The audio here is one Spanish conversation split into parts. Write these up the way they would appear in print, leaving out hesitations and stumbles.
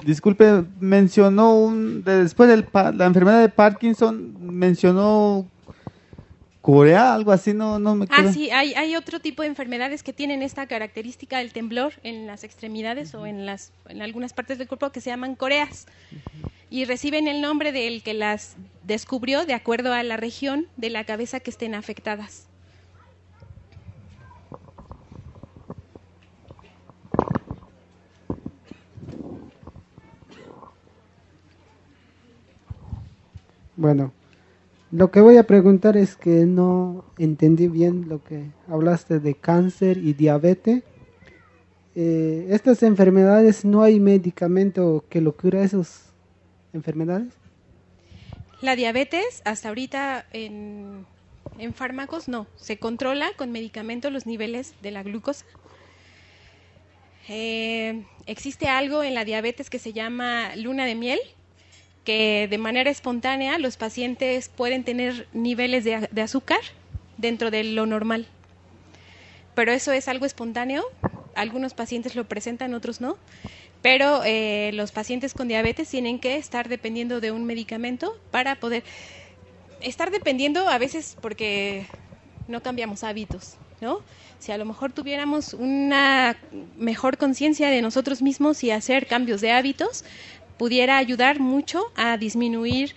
disculpe, mencionó después de la enfermedad de Parkinson, mencionó Corea, algo así, no me acuerdo. Sí, hay otro tipo de enfermedades que tienen esta característica del temblor en las extremidades o en algunas partes del cuerpo que se llaman coreas y reciben el nombre del que las descubrió de acuerdo a la región de la cabeza que estén afectadas. Bueno, lo que voy a preguntar es que no entendí bien lo que hablaste de cáncer y diabetes. ¿Estas enfermedades no hay medicamento que lo cura esas enfermedades? La diabetes, hasta ahorita en fármacos no, se controla con medicamentos los niveles de la glucosa. Existe algo en la diabetes que se llama luna de miel, que de manera espontánea los pacientes pueden tener niveles de azúcar dentro de lo normal. Pero eso es algo espontáneo, algunos pacientes lo presentan, otros no. Pero los pacientes con diabetes tienen que estar dependiendo de un medicamento para poder estar dependiendo a veces porque no cambiamos hábitos, ¿no? Si a lo mejor tuviéramos una mejor conciencia de nosotros mismos y hacer cambios de hábitos, pudiera ayudar mucho a disminuir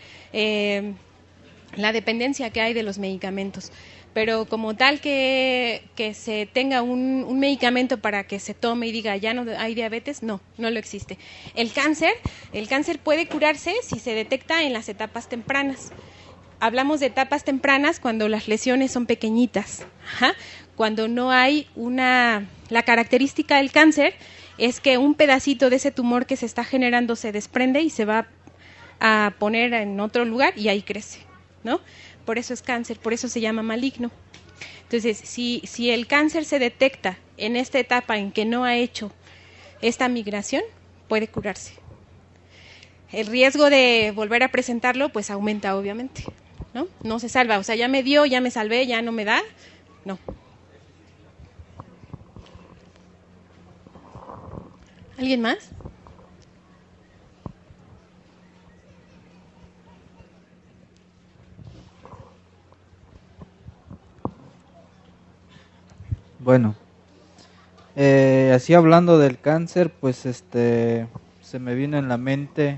la dependencia que hay de los medicamentos. Pero como tal que se tenga un medicamento para que se tome y diga ya no hay diabetes, no lo existe. El cáncer puede curarse si se detecta en las etapas tempranas. Hablamos de etapas tempranas cuando las lesiones son pequeñitas. Cuando no hay la característica del cáncer es que un pedacito de ese tumor que se está generando se desprende y se va a poner en otro lugar y ahí crece, ¿no? Por eso es cáncer, por eso se llama maligno. Entonces, si el cáncer se detecta en esta etapa en que no ha hecho esta migración, puede curarse. El riesgo de volver a presentarlo, pues aumenta obviamente, ¿no? No se salva, o sea, ya me dio, ya me salvé, ya no me da, no. ¿Alguien más? Bueno, así hablando del cáncer, pues se me vino en la mente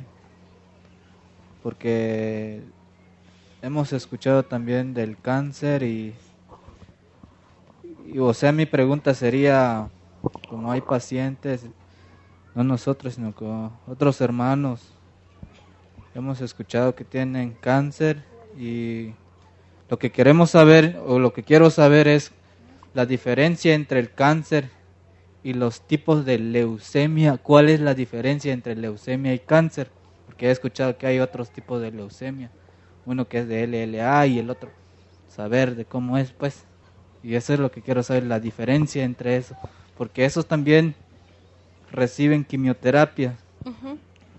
porque hemos escuchado también del cáncer y o sea, mi pregunta sería, como hay pacientes, no nosotros, sino con otros hermanos, hemos escuchado que tienen cáncer y lo que queremos saber o lo que quiero saber es la diferencia entre el cáncer y los tipos de leucemia. ¿Cuál es la diferencia entre leucemia y cáncer? Porque he escuchado que hay otros tipos de leucemia, uno que es de LLA y el otro, saber de cómo es, pues. Y eso es lo que quiero saber, la diferencia entre eso, porque esos también reciben quimioterapia. Uh-huh.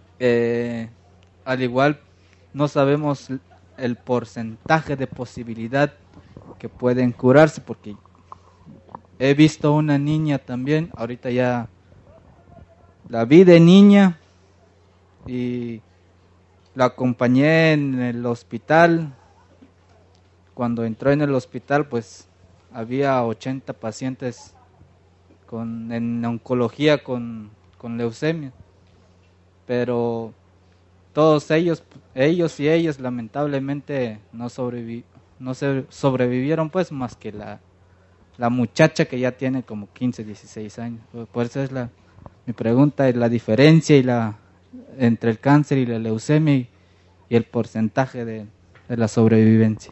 Al igual no sabemos el porcentaje de posibilidad que pueden curarse, porque he visto una niña también, ahorita ya la vi de niña y la acompañé en el hospital. Cuando entró en el hospital, pues había 80 pacientes en oncología con leucemia, pero todos ellos y ellas lamentablemente no sobrevivieron, pues, más que la muchacha que ya tiene como 15, 16 años. Por eso es mi pregunta, es la diferencia entre el cáncer y la leucemia y el porcentaje de la sobrevivencia.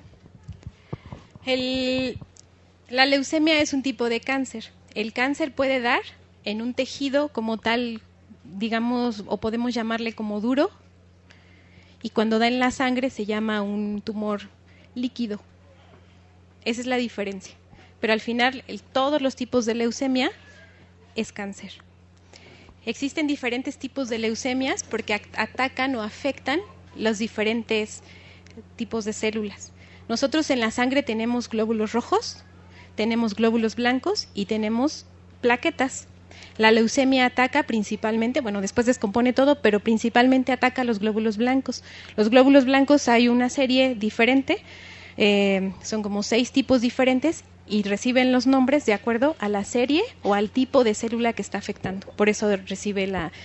La leucemia es un tipo de cáncer. El cáncer puede dar en un tejido como tal, digamos, o podemos llamarle como duro, y cuando da en la sangre se llama un tumor líquido. Esa es la diferencia. Pero al final, todos los tipos de leucemia es cáncer. Existen diferentes tipos de leucemias porque atacan o afectan los diferentes tipos de células. Nosotros en la sangre tenemos glóbulos rojos, tenemos glóbulos blancos y tenemos plaquetas. La leucemia ataca principalmente, bueno, después descompone todo, pero principalmente ataca los glóbulos blancos. Los glóbulos blancos hay una serie diferente, son como 6 tipos diferentes y reciben los nombres de acuerdo a la serie o al tipo de célula que está afectando. Por eso recibe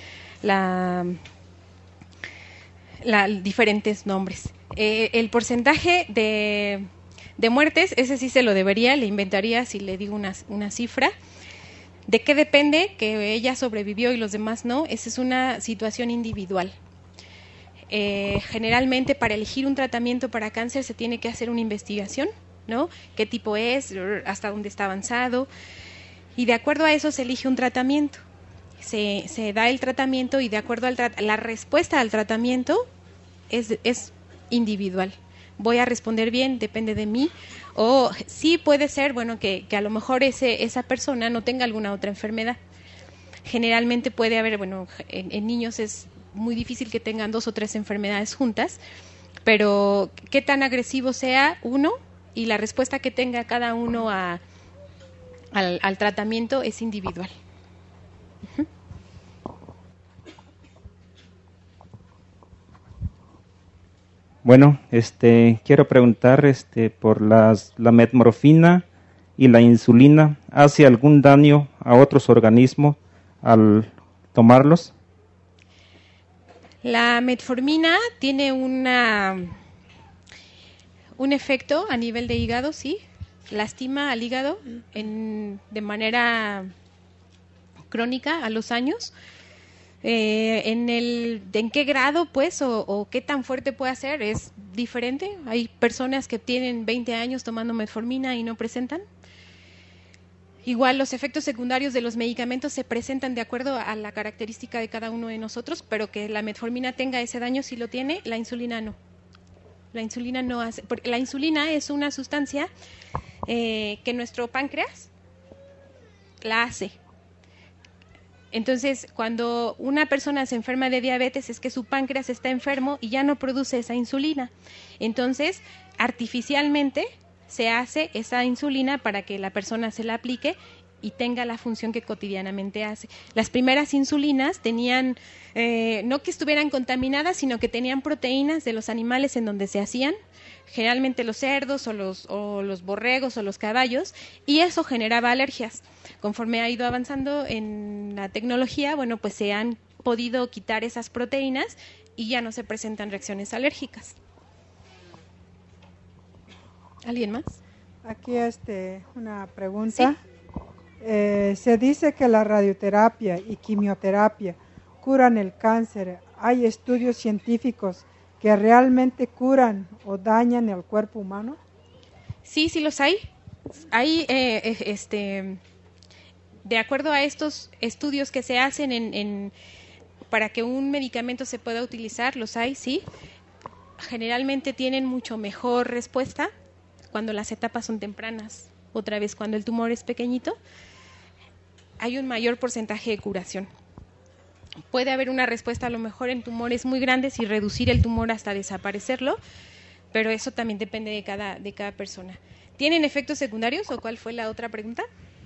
diferentes nombres. El porcentaje de muertes, ese sí se lo debería, le inventaría si le digo una cifra. ¿De qué depende que ella sobrevivió y los demás no? Esa es una situación individual. Generalmente para elegir un tratamiento para cáncer se tiene que hacer una investigación, ¿no? ¿Qué tipo es? ¿Hasta dónde está avanzado? Y de acuerdo a eso se elige un tratamiento. Se da el tratamiento y de acuerdo a la respuesta al tratamiento es individual. Voy a responder bien, depende de mí, o sí puede ser, bueno, que a lo mejor esa persona no tenga alguna otra enfermedad. Generalmente puede haber, bueno, en niños es muy difícil que tengan 2 o 3 enfermedades juntas, pero qué tan agresivo sea uno y la respuesta que tenga cada uno al tratamiento es individual. Uh-huh. Bueno, quiero preguntar por la metmorfina y la insulina. ¿Hace algún daño a otros organismos al tomarlos? La metformina tiene un efecto a nivel de hígado, sí. Lastima al hígado de manera crónica a los años. ¿En qué grado, pues, o qué tan fuerte puede ser? Es diferente. Hay personas que tienen 20 años tomando metformina y no presentan. Igual los efectos secundarios de los medicamentos se presentan de acuerdo a la característica de cada uno de nosotros, pero que la metformina tenga ese daño sí lo tiene, la insulina no. La insulina no hace, porque la insulina es una sustancia que nuestro páncreas la hace. Entonces, cuando una persona se enferma de diabetes es que su páncreas está enfermo y ya no produce esa insulina. Entonces, artificialmente se hace esa insulina para que la persona se la aplique y tenga la función que cotidianamente hace. Las primeras insulinas tenían, no que estuvieran contaminadas, sino que tenían proteínas de los animales en donde se hacían, generalmente los cerdos o los borregos o los caballos, y eso generaba alergias. Conforme ha ido avanzando en la tecnología, bueno, pues se han podido quitar esas proteínas y ya no se presentan reacciones alérgicas. ¿Alguien más? Aquí una pregunta. ¿Sí? Se dice que la radioterapia y quimioterapia curan el cáncer. ¿Hay estudios científicos que realmente curan o dañan el cuerpo humano? Sí, sí los hay. Hay, de acuerdo a estos estudios que se hacen para que un medicamento se pueda utilizar, los hay, sí. Generalmente tienen mucho mejor respuesta cuando las etapas son tempranas. Otra vez, cuando el tumor es pequeñito, hay un mayor porcentaje de curación. Puede haber una respuesta a lo mejor en tumores muy grandes y reducir el tumor hasta desaparecerlo, pero eso también depende de cada persona. ¿Tienen efectos secundarios o cuál fue la otra pregunta?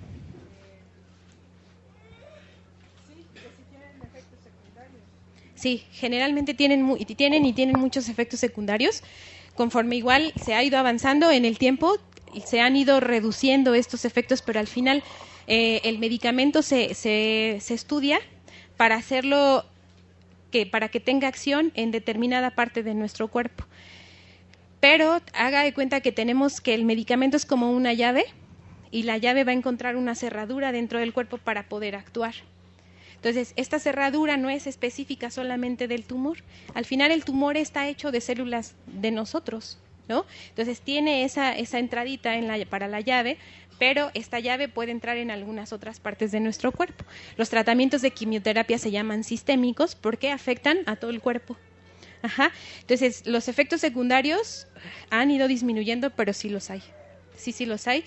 Sí, generalmente tienen muchos efectos secundarios. Conforme igual se ha ido avanzando en el tiempo, se han ido reduciendo estos efectos, pero al final el medicamento se estudia para hacerlo para que tenga acción en determinada parte de nuestro cuerpo. Pero haga de cuenta que el medicamento es como una llave y la llave va a encontrar una cerradura dentro del cuerpo para poder actuar. Entonces, esta cerradura no es específica solamente del tumor. Al final el tumor está hecho de células de nosotros, ¿no? Entonces tiene esa entradita para la llave, pero esta llave puede entrar en algunas otras partes de nuestro cuerpo. Los tratamientos de quimioterapia se llaman sistémicos porque afectan a todo el cuerpo. Ajá. Entonces, los efectos secundarios han ido disminuyendo, pero sí los hay. Sí los hay.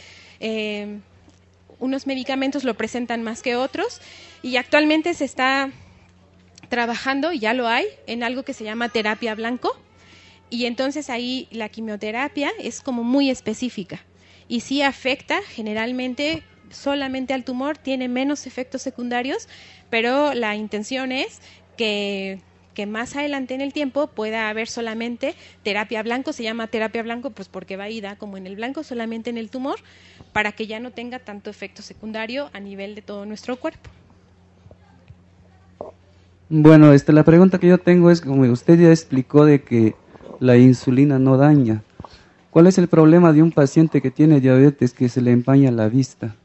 Unos medicamentos lo presentan más que otros y actualmente se está trabajando, y ya lo hay, en algo que se llama terapia blanco, y entonces ahí la quimioterapia es como muy específica y sí afecta generalmente solamente al tumor, tiene menos efectos secundarios, pero la intención es que más adelante en el tiempo pueda haber solamente terapia blanco, se llama terapia blanco pues porque va y da como en el blanco, solamente en el tumor, para que ya no tenga tanto efecto secundario a nivel de todo nuestro cuerpo. Bueno, la pregunta que yo tengo es, como usted ya explicó de que la insulina no daña, ¿cuál es el problema de un paciente que tiene diabetes que se le empaña la vista?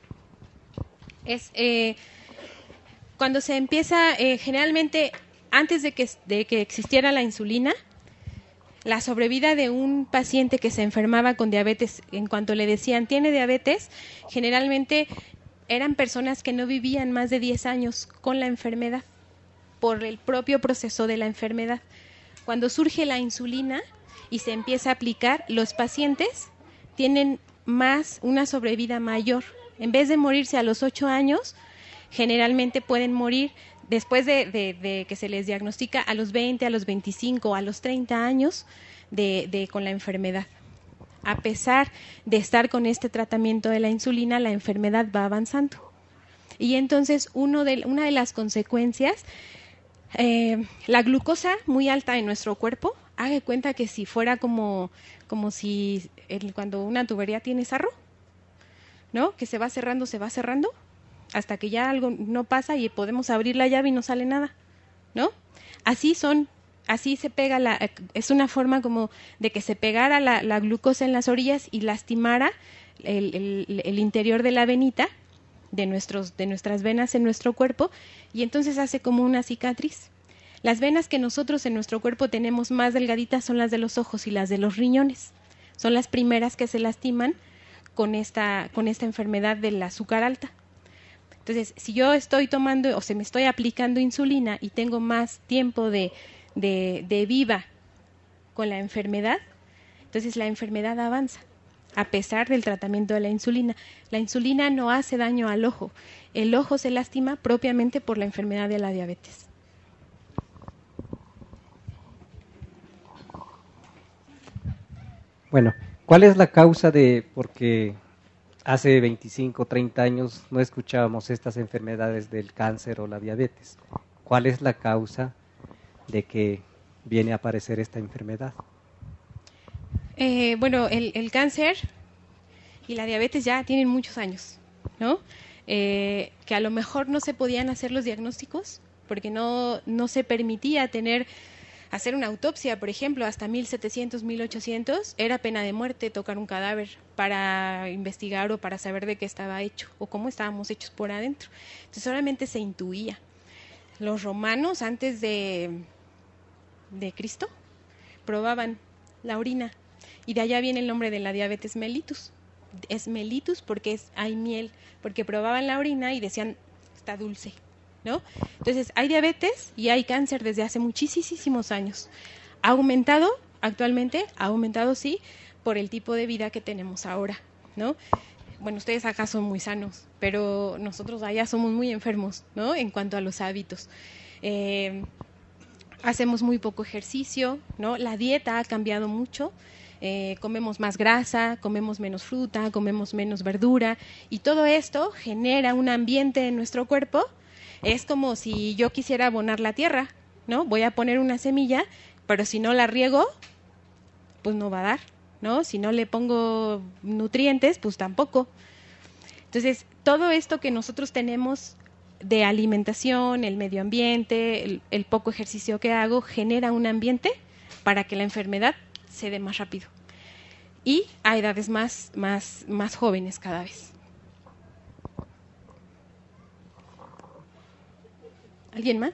Cuando se empieza, generalmente antes de que existiera la insulina, la sobrevida de un paciente que se enfermaba con diabetes, en cuanto le decían tiene diabetes, generalmente eran personas que no vivían más de 10 años con la enfermedad, por el propio proceso de la enfermedad. Cuando surge la insulina y se empieza a aplicar, los pacientes tienen una sobrevida mayor. En vez de morirse a los 8 años, generalmente pueden morir después de que se les diagnostica a los 20, a los 25, a los 30 años con la enfermedad. A pesar de estar con este tratamiento de la insulina, la enfermedad va avanzando. Y entonces una de las consecuencias, la glucosa muy alta en nuestro cuerpo, haga cuenta que si fuera como si cuando una tubería tiene sarro, ¿no? Que se va cerrando, hasta que ya algo no pasa y podemos abrir la llave y no sale nada, ¿no? Así se pega es una forma como de que se pegara la glucosa en las orillas y lastimara el interior de la venita de nuestras venas en nuestro cuerpo, y entonces hace como una cicatriz. Las venas que nosotros en nuestro cuerpo tenemos más delgaditas son las de los ojos y las de los riñones. Son las primeras que se lastiman con esta enfermedad del azúcar alta. Entonces, si yo estoy tomando o se me estoy aplicando insulina y tengo más tiempo de viva con la enfermedad, entonces la enfermedad avanza a pesar del tratamiento de la insulina. La insulina no hace daño al ojo. El ojo se lastima propiamente por la enfermedad de la diabetes. Bueno, ¿cuál es la causa porque hace 25, 30 años no escuchábamos estas enfermedades del cáncer o la diabetes? ¿Cuál es la causa de que viene a aparecer esta enfermedad? Bueno, el cáncer y la diabetes ya tienen muchos años, ¿no? Que a lo mejor no se podían hacer los diagnósticos porque no se permitía hacer una autopsia, por ejemplo, hasta 1700, 1800, era pena de muerte tocar un cadáver para investigar o para saber de qué estaba hecho o cómo estábamos hechos por adentro. Entonces solamente se intuía. Los romanos, antes de Cristo, probaban la orina, y de allá viene el nombre de la diabetes mellitus. Es mellitus porque hay miel, porque probaban la orina y decían, está dulce, ¿no? Entonces, hay diabetes y hay cáncer desde hace muchísimos años. ¿Ha aumentado? Actualmente ha aumentado, sí, por el tipo de vida que tenemos ahora, ¿no? Bueno, ustedes acá son muy sanos, pero nosotros allá somos muy enfermos, ¿no? En cuanto a los hábitos. Hacemos muy poco ejercicio, ¿no? La dieta ha cambiado mucho. Comemos más grasa, comemos menos fruta, comemos menos verdura, y todo esto genera un ambiente en nuestro cuerpo. Es como si yo quisiera abonar la tierra, ¿no? Voy a poner una semilla, pero si no la riego, pues no va a dar, ¿no? Si no le pongo nutrientes, pues tampoco. Entonces, todo esto que nosotros tenemos de alimentación, el medio ambiente, el poco ejercicio que hago, genera un ambiente para que la enfermedad se dé más rápido y a edades más jóvenes cada vez. ¿Alguien más?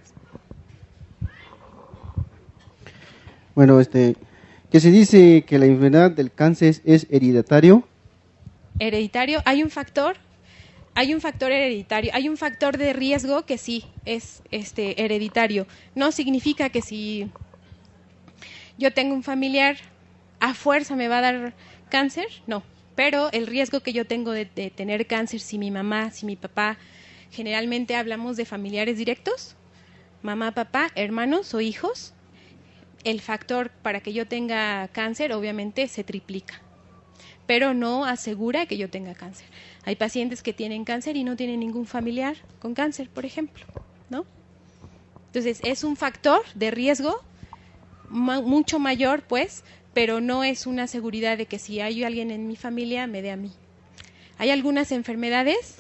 Bueno, que se dice que la enfermedad del cáncer es hereditario. Hereditario, hay un factor hereditario, hay un factor de riesgo que sí es hereditario. No significa que si yo tengo un familiar a fuerza me va a dar cáncer, no, pero el riesgo que yo tengo de tener cáncer, si mi mamá, si mi papá, generalmente hablamos de familiares directos, mamá, papá, hermanos o hijos, el factor para que yo tenga cáncer obviamente se triplica. pero no asegura que yo tenga cáncer. Hay pacientes que tienen cáncer y no tienen ningún familiar con cáncer, por ejemplo, ¿no? Entonces, es un factor de riesgo mucho mayor, pues, pero no es una seguridad de que si hay alguien en mi familia, me dé a mí. Hay algunas enfermedades,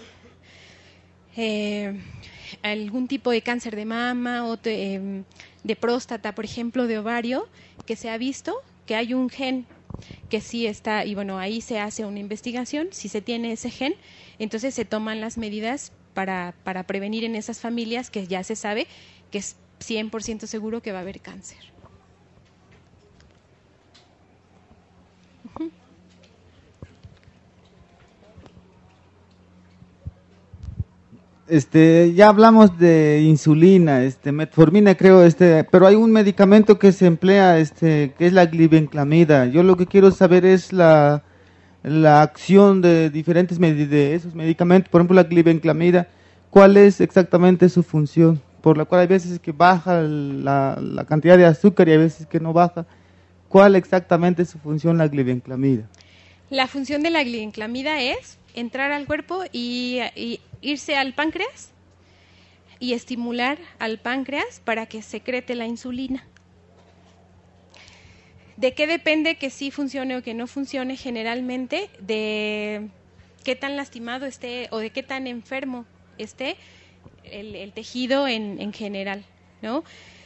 algún tipo de cáncer de mama o de próstata, por ejemplo, de ovario, que se ha visto que hay un gen que sí está, y bueno, ahí se hace una investigación, si se tiene ese gen, entonces se toman las medidas para prevenir en esas familias que ya se sabe que es 100% seguro que va a haber cáncer. Ya hablamos de insulina, metformina creo, pero hay un medicamento que se emplea, que es la glibenclamida. Yo lo que quiero saber es la acción de diferentes de esos medicamentos, por ejemplo la glibenclamida, ¿cuál es exactamente su función? Por la cual hay veces que baja la cantidad de azúcar y hay veces que no baja. ¿Cuál exactamente es su función la glibenclamida? La función de la glibenclamida es entrar al cuerpo y irse al páncreas y estimular al páncreas para que secrete la insulina. ¿De qué depende que sí funcione o que no funcione? Generalmente de qué tan lastimado esté o de qué tan enfermo esté el tejido en general, ¿no?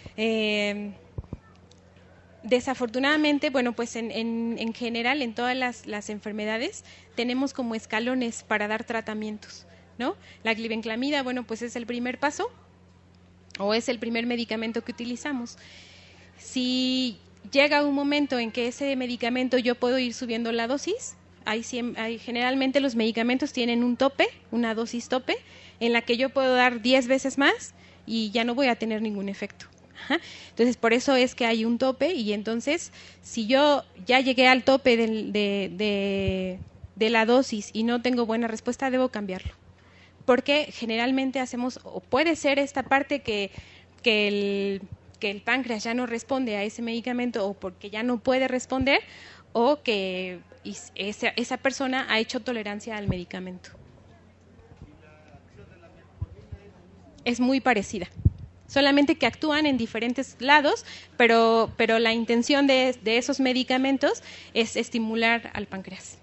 Desafortunadamente, bueno, pues en general, en todas las enfermedades, tenemos como escalones para dar tratamientos, ¿no? La glibenclamida, bueno, pues es el primer paso o es el primer medicamento que utilizamos. Si llega un momento en que ese medicamento yo puedo ir subiendo la dosis, generalmente los medicamentos tienen un tope, una dosis tope, en la que yo puedo dar 10 veces más y ya no voy a tener ningún efecto. Entonces, por eso es que hay un tope y entonces, si yo ya llegué al tope de la dosis y no tengo buena respuesta, debo cambiarlo. Porque generalmente hacemos, o puede ser esta parte que el páncreas ya no responde a ese medicamento o porque ya no puede responder o que esa persona ha hecho tolerancia al medicamento. Es muy parecida. Solamente que actúan en diferentes lados, pero la intención de esos medicamentos es estimular al páncreas.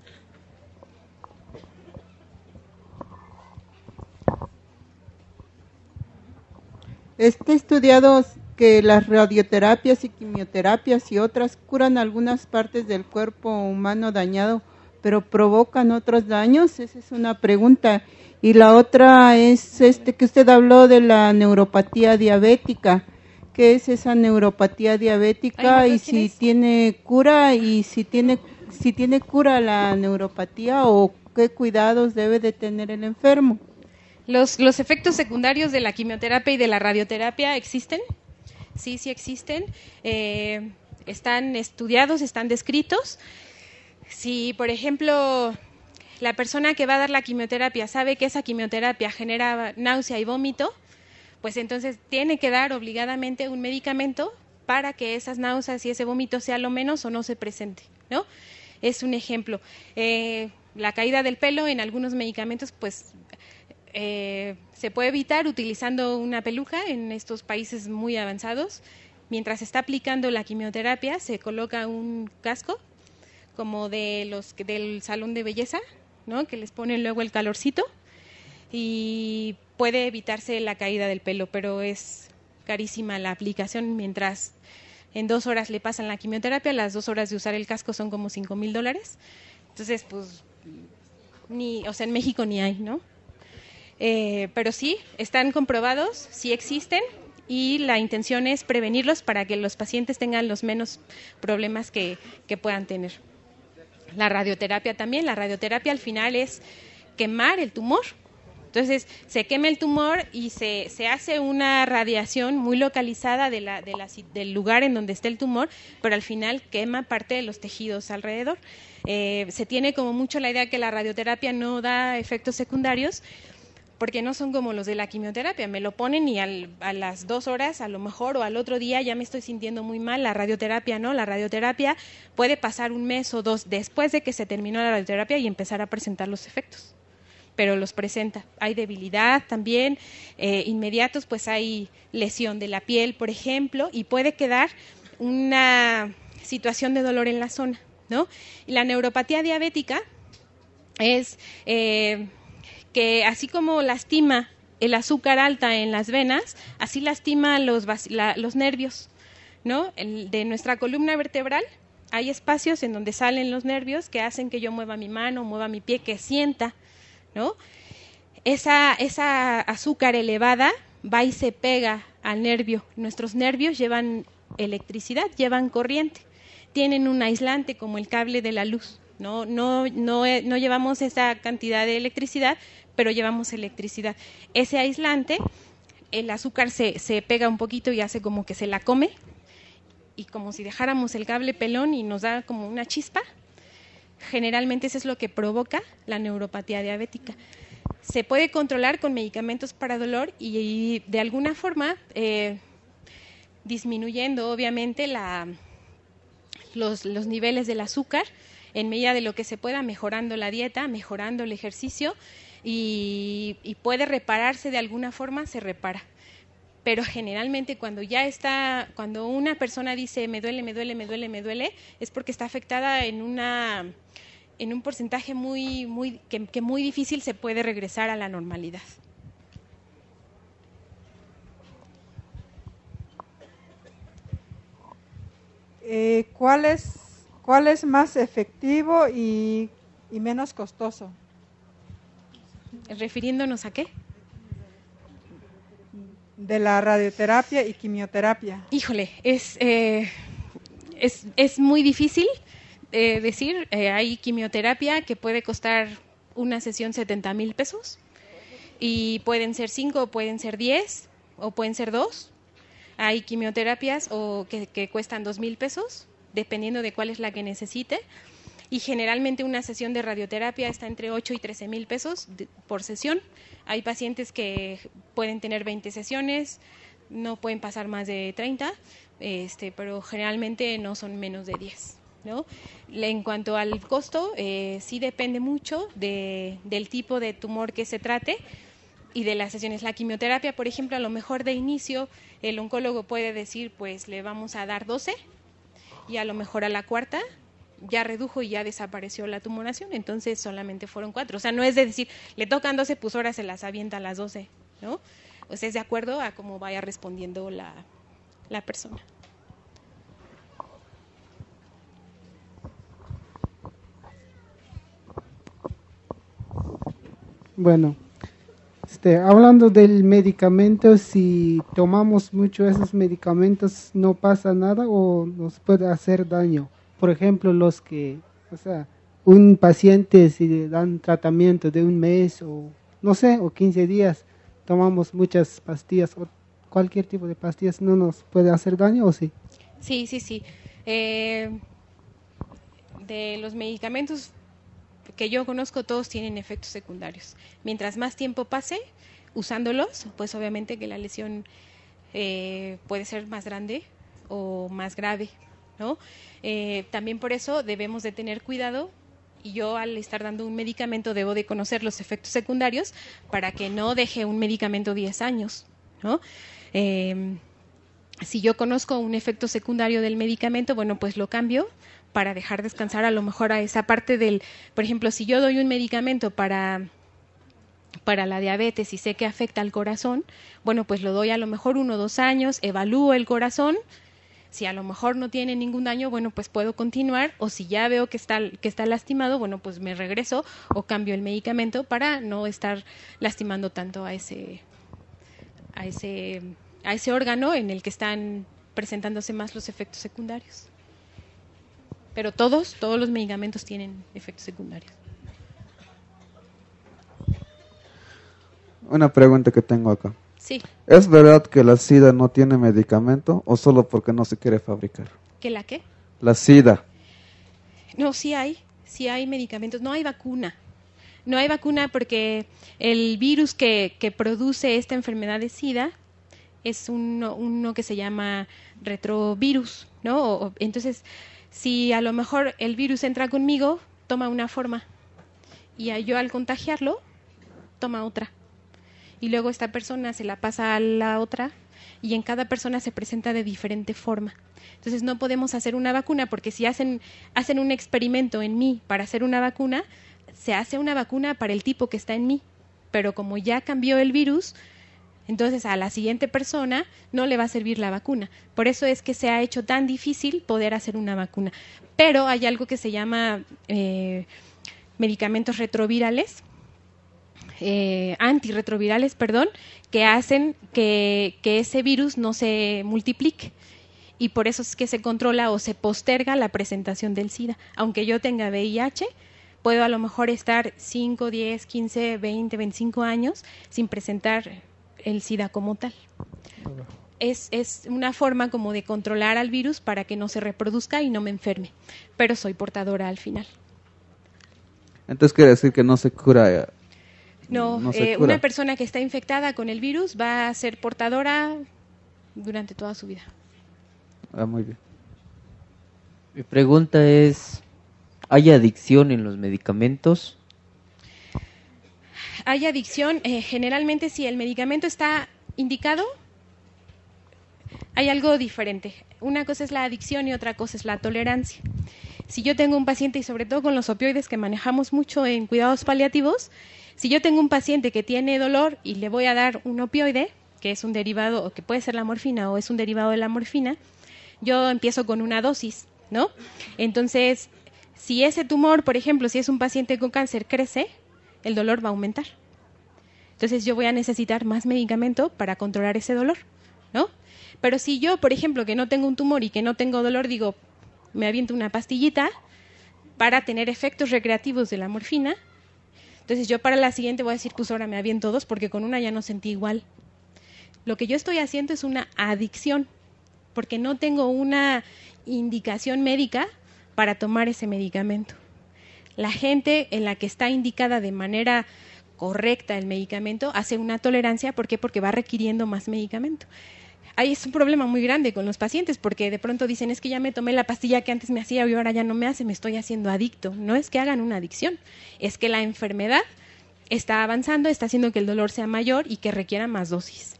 Está estudiado que las radioterapias y quimioterapias y otras curan algunas partes del cuerpo humano dañado, pero provocan otros daños. Esa es una pregunta. Y la otra es que usted habló de la neuropatía diabética. ¿Qué es esa neuropatía diabética? Y si tiene cura, y si tiene cura la neuropatía, o qué cuidados debe de tener el enfermo. Los efectos secundarios de la quimioterapia y de la radioterapia existen. Sí existen. Están estudiados, están descritos. Si, por ejemplo, la persona que va a dar la quimioterapia sabe que esa quimioterapia genera náusea y vómito, pues entonces tiene que dar obligadamente un medicamento para que esas náuseas y ese vómito sea lo menos o no se presente, ¿no? Es un ejemplo. La caída del pelo en algunos medicamentos, pues se puede evitar utilizando una peluca en estos países muy avanzados. Mientras se está aplicando la quimioterapia, se coloca un casco como del salón de belleza, ¿no? Que les ponen luego el calorcito y puede evitarse la caída del pelo, pero es carísima la aplicación. Mientras en 2 horas le pasan la quimioterapia, las 2 horas de usar el casco son como $5,000. Entonces, pues, en México ni hay, ¿no? Pero sí, están comprobados, sí existen, y la intención es prevenirlos para que los pacientes tengan los menos problemas que puedan tener. La radioterapia también, la radioterapia al final es quemar el tumor. Entonces, se quema el tumor y se hace una radiación muy localizada del lugar en donde está el tumor, pero al final quema parte de los tejidos alrededor. Se tiene como mucho la idea que la radioterapia no da efectos secundarios, porque no son como los de la quimioterapia, me lo ponen y a las 2 horas a lo mejor o al otro día ya me estoy sintiendo muy mal. La radioterapia no, la radioterapia puede pasar 1 mes o 2 después de que se terminó la radioterapia y empezar a presentar los efectos, pero los presenta. Hay debilidad también, inmediatos, pues hay lesión de la piel, por ejemplo, y puede quedar una situación de dolor en la zona, ¿no? Y la neuropatía diabética es que así como lastima el azúcar alta en las venas, así lastima los nervios, ¿no? De nuestra columna vertebral hay espacios en donde salen los nervios que hacen que yo mueva mi mano, mueva mi pie, que sienta, ¿no? Esa azúcar elevada va y se pega al nervio. Nuestros nervios llevan electricidad, llevan corriente, tienen un aislante como el cable de la luz. No llevamos esa cantidad de electricidad, pero llevamos electricidad. Ese aislante, el azúcar se pega un poquito y hace como que se la come, y como si dejáramos el cable pelón y nos da como una chispa. Generalmente eso es lo que provoca la neuropatía diabética. Se puede controlar con medicamentos para dolor y de alguna forma disminuyendo obviamente los niveles del azúcar en medida de lo que se pueda, mejorando la dieta, mejorando el ejercicio y puede repararse de alguna forma, se repara. Pero generalmente cuando una persona dice me duele, es porque está afectada en un porcentaje que muy difícil se puede regresar a la normalidad. ¿Cuál es más efectivo y menos costoso? ¿Refiriéndonos a qué? De la radioterapia y quimioterapia. Híjole, es muy difícil decir. Hay quimioterapia que puede costar una sesión 70,000 pesos y pueden ser 5 o pueden ser 10 o pueden ser 2. Hay quimioterapias que cuestan 2,000 pesos, dependiendo de cuál es la que necesite. Y generalmente una sesión de radioterapia está entre 8 y 13,000 pesos por sesión. Hay pacientes que pueden tener 20 sesiones, no pueden pasar más de 30, pero generalmente no son menos de 10, ¿no? En cuanto al costo, sí depende mucho del tipo de tumor que se trate y de las sesiones. La quimioterapia, por ejemplo, a lo mejor de inicio el oncólogo puede decir, pues le vamos a dar 12 y a lo mejor a la cuarta ya redujo y ya desapareció la tumoración, entonces solamente fueron 4. O sea, no es de decir, le tocan 12, pues ahora se las avienta a las 12, ¿no? O sea, es de acuerdo a cómo vaya respondiendo la persona. Bueno, hablando del medicamento, si tomamos mucho esos medicamentos, ¿no pasa nada o nos puede hacer daño? Por ejemplo, un paciente, si le dan tratamiento de 1 mes o 15 días, tomamos muchas pastillas o cualquier tipo de pastillas, ¿no nos puede hacer daño o sí? Sí. De los medicamentos que yo conozco, todos tienen efectos secundarios. Mientras más tiempo pase usándolos, pues obviamente que la lesión puede ser más grande o más grave, ¿no? También por eso debemos de tener cuidado, y yo al estar dando un medicamento debo de conocer los efectos secundarios para que no deje un medicamento 10 años, ¿no? Si yo conozco un efecto secundario del medicamento, bueno, pues lo cambio para dejar descansar a lo mejor a esa parte por ejemplo, si yo doy un medicamento para la diabetes y sé que afecta al corazón, bueno, pues lo doy a lo mejor 1 o 2 años, evalúo el corazón. Si a lo mejor no tiene ningún daño, bueno, pues puedo continuar, o si ya veo que está lastimado, bueno, pues me regreso o cambio el medicamento para no estar lastimando tanto a ese órgano en el que están presentándose más los efectos secundarios. Pero todos los medicamentos tienen efectos secundarios. Una pregunta que tengo acá. Sí. ¿Es verdad que la SIDA no tiene medicamento o solo porque no se quiere fabricar? ¿Que la qué? La SIDA. No, sí hay medicamentos, no hay vacuna. No hay vacuna porque el virus que produce esta enfermedad de SIDA es uno que se llama retrovirus, ¿no? Entonces, si a lo mejor el virus entra conmigo, toma una forma, y yo al contagiarlo, toma otra. Y luego esta persona se la pasa a la otra, y en cada persona se presenta de diferente forma. Entonces no podemos hacer una vacuna, porque si hacen un experimento en mí para hacer una vacuna, se hace una vacuna para el tipo que está en mí, pero como ya cambió el virus, entonces a la siguiente persona no le va a servir la vacuna. Por eso es que se ha hecho tan difícil poder hacer una vacuna. Pero hay algo que se llama medicamentos retrovirales, antirretrovirales, perdón, que hacen que ese virus no se multiplique. Y por eso es que se controla o se posterga la presentación del SIDA. Aunque yo tenga VIH, puedo a lo mejor estar 5, 10, 15, 20, 25 años sin presentar el SIDA como tal. Es una forma como de controlar al virus para que no se reproduzca y no me enferme, pero soy portadora al final. Entonces quiere decir que no se cura. No se cura. Una persona que está infectada con el virus va a ser portadora durante toda su vida. Muy bien. Mi pregunta es, ¿hay adicción en los medicamentos? Hay adicción, generalmente si el medicamento está indicado, hay algo diferente. Una cosa es la adicción y otra cosa es la tolerancia. Si yo tengo un paciente, y sobre todo con los opioides que manejamos mucho en cuidados paliativos, si yo tengo un paciente que tiene dolor y le voy a dar un opioide, que es un derivado, o que puede ser la morfina o es un derivado de la morfina, yo empiezo con una dosis, ¿no? Entonces, si ese tumor, por ejemplo, si es un paciente con cáncer, crece, el dolor va a aumentar. Entonces yo voy a necesitar más medicamento para controlar ese dolor, ¿no? Pero si yo, por ejemplo, que no tengo un tumor y que no tengo dolor, digo, me aviento una pastillita para tener efectos recreativos de la morfina, entonces yo para la siguiente voy a decir, pues ahora me aviento 2 porque con una ya no sentí igual. Lo que yo estoy haciendo es una adicción, porque no tengo una indicación médica para tomar ese medicamento. La gente en la que está indicada de manera correcta el medicamento hace una tolerancia. ¿Por qué? Porque va requiriendo más medicamento. Ahí es un problema muy grande con los pacientes, porque de pronto dicen, es que ya me tomé la pastilla que antes me hacía y ahora ya no me hace, me estoy haciendo adicto. No es que hagan una adicción, es que la enfermedad está avanzando, está haciendo que el dolor sea mayor y que requiera más dosis.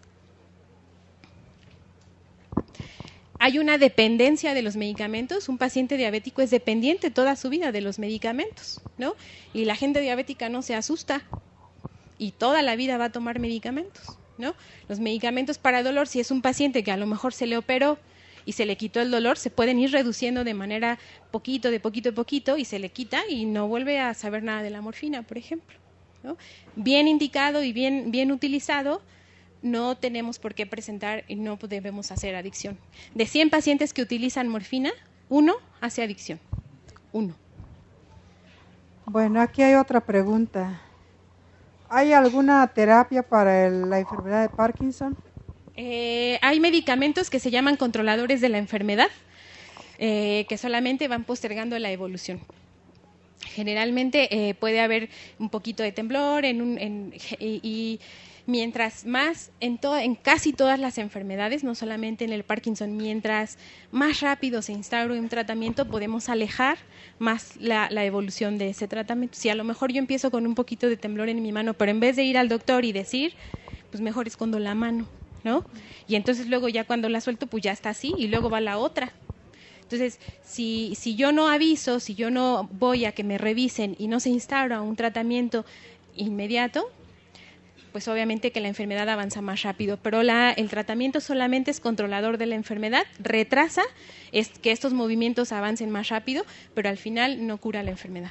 Hay una dependencia de los medicamentos. Un paciente diabético es dependiente toda su vida de los medicamentos, ¿no? Y la gente diabética no se asusta y toda la vida va a tomar medicamentos, ¿no? Los medicamentos para dolor, si es un paciente que a lo mejor se le operó y se le quitó el dolor, se pueden ir reduciendo de manera poquito, de poquito a poquito, y se le quita y no vuelve a saber nada de la morfina, por ejemplo, ¿no? Bien indicado y bien utilizado, no tenemos por qué presentar y no debemos hacer adicción. De 100 pacientes que utilizan morfina, 1 hace adicción. 1. Bueno, aquí hay otra pregunta. ¿Hay alguna terapia para la enfermedad de Parkinson? Hay medicamentos que se llaman controladores de la enfermedad, que solamente van postergando la evolución. Generalmente puede haber un poquito de temblor y mientras más en casi todas las enfermedades, no solamente en el Parkinson, mientras más rápido se instaure un tratamiento, podemos alejar más la evolución de ese tratamiento. Si a lo mejor yo empiezo con un poquito de temblor en mi mano, pero en vez de ir al doctor y decir, pues mejor escondo la mano, ¿no? Y entonces luego ya cuando la suelto, pues ya está así y luego va la otra. Entonces, si yo no aviso, si yo no voy a que me revisen y no se instaura un tratamiento inmediato, pues obviamente que la enfermedad avanza más rápido, pero el tratamiento solamente es controlador de la enfermedad, retrasa es que estos movimientos avancen más rápido, pero al final no cura la enfermedad.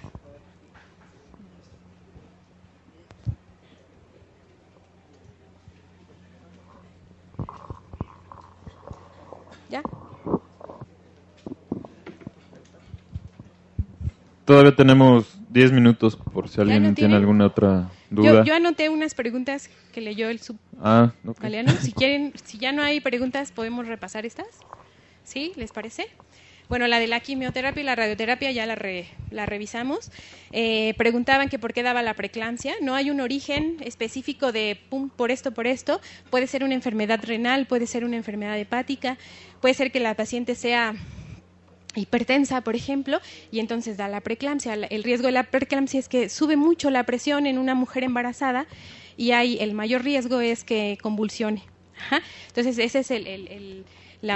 ¿Ya? Todavía tenemos 10 minutos por si alguien tiene alguna otra duda. Yo anoté unas preguntas que leyó el okay. Si quieren, si ya no hay preguntas, podemos repasar estas. ¿Sí? ¿Les parece? Bueno, la de la quimioterapia y la radioterapia ya la revisamos. Preguntaban que por qué daba la preeclampsia. No hay un origen específico de por esto. Puede ser una enfermedad renal, puede ser una enfermedad hepática, puede ser que la paciente sea hipertensa, por ejemplo, y entonces da la preeclampsia. El riesgo de la preeclampsia es que sube mucho la presión en una mujer embarazada y el mayor riesgo es que convulsione. Ajá. Entonces, ese es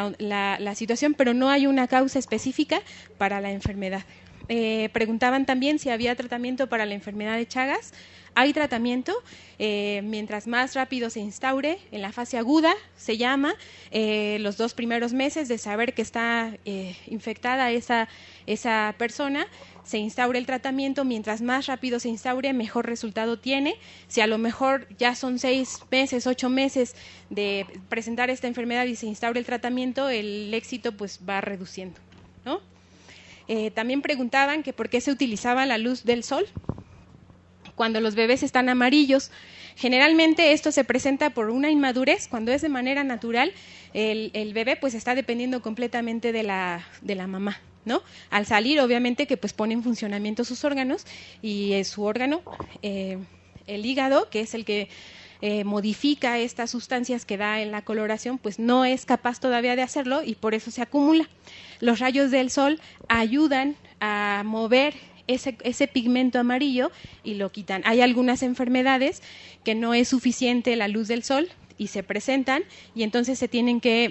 la situación, pero no hay una causa específica para la enfermedad. Preguntaban también si había tratamiento para la enfermedad de Chagas. Hay tratamiento, mientras más rápido se instaure, en la fase aguda se llama, los 2 primeros meses de saber que está infectada esa persona, se instaura el tratamiento, mientras más rápido se instaure, mejor resultado tiene. Si a lo mejor ya son 6 meses, 8 meses de presentar esta enfermedad y se instaura el tratamiento, el éxito pues va reduciendo, ¿no? También preguntaban que por qué se utilizaba la luz del sol cuando los bebés están amarillos. Generalmente esto se presenta por una inmadurez. Cuando es de manera natural, el bebé pues está dependiendo completamente de la mamá, ¿no? Al salir, obviamente, que pues pone en funcionamiento sus órganos, y su órgano, el hígado, que es el que modifica estas sustancias que da en la coloración, pues no es capaz todavía de hacerlo y por eso se acumula. Los rayos del sol ayudan a mover ese pigmento amarillo y lo quitan. Hay algunas enfermedades que no es suficiente la luz del sol y se presentan, y entonces se tienen que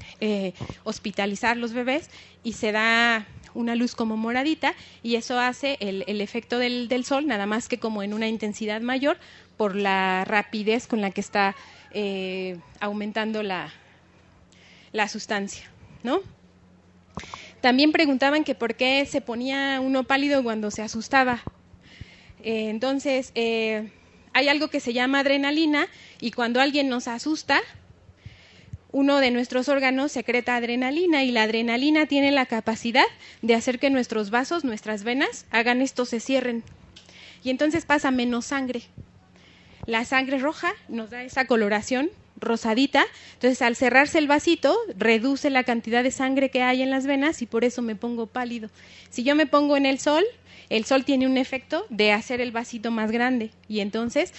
hospitalizar los bebés y se da una luz como moradita, y eso hace el efecto del sol, nada más que como en una intensidad mayor por la rapidez con la que está aumentando la sustancia, ¿no? También preguntaban que por qué se ponía uno pálido cuando se asustaba. Entonces, hay algo que se llama adrenalina, y cuando alguien nos asusta, uno de nuestros órganos secreta adrenalina, y la adrenalina tiene la capacidad de hacer que nuestros vasos, nuestras venas, hagan esto, se cierren. Y entonces pasa menos sangre. La sangre roja nos da esa coloración rosadita, entonces al cerrarse el vasito reduce la cantidad de sangre que hay en las venas y por eso me pongo pálido. Si yo me pongo en el sol tiene un efecto de hacer el vasito más grande y entonces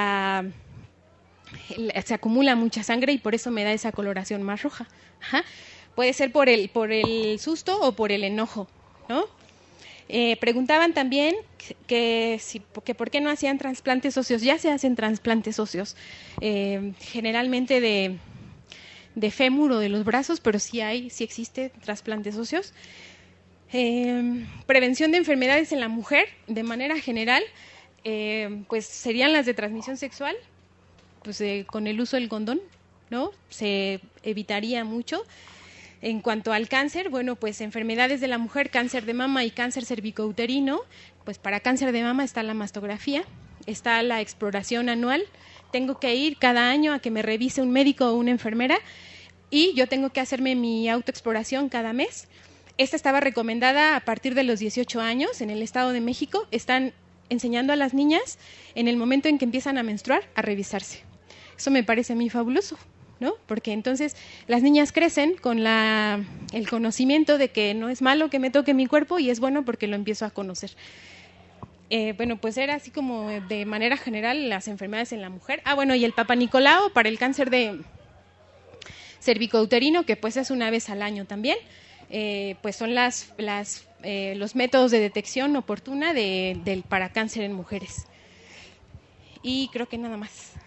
se acumula mucha sangre y por eso me da esa coloración más roja. Ajá. Puede ser por el susto o por el enojo, ¿no? Preguntaban también que por qué no hacían trasplantes óseos. Ya se hacen trasplantes óseos, generalmente de fémur o de los brazos, pero sí existe trasplantes óseos. Prevención de enfermedades en la mujer, de manera general, pues serían las de transmisión sexual, pues con el uso del condón, ¿no? Se evitaría mucho. En cuanto al cáncer, bueno, pues enfermedades de la mujer, cáncer de mama y cáncer cervicouterino, pues para cáncer de mama está la mastografía, está la exploración anual, tengo que ir cada año a que me revise un médico o una enfermera y yo tengo que hacerme mi autoexploración cada mes. Esta estaba recomendada a partir de los 18 años en el Estado de México. Están enseñando a las niñas en el momento en que empiezan a menstruar a revisarse. Eso me parece a mí fabuloso, ¿no? Porque entonces las niñas crecen con el conocimiento de que no es malo que me toque mi cuerpo y es bueno porque lo empiezo a conocer. Bueno, pues era así como de manera general las enfermedades en la mujer. Bueno, y el Papa Nicolau para el cáncer de cervicouterino, que pues es una vez al año también, pues son los métodos de detección oportuna para cáncer en mujeres. Y creo que nada más.